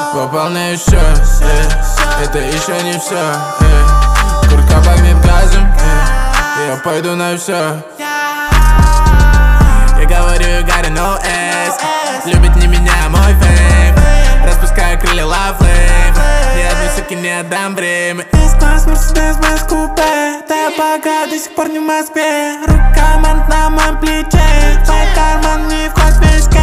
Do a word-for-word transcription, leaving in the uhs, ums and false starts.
Пополняю счет, э, это еще не все, э. Куртка пахнет газом, э, я пойду на все. Я говорю, you got no ass. Любит не меня, а мой фейм. Распускаю крылья love flame. Я одной суки не отдам время. С-класс, Мерседес, без купе. Да пока до сих пор не в Москве. Рука мант на моем плече. Твой карман не в космическом.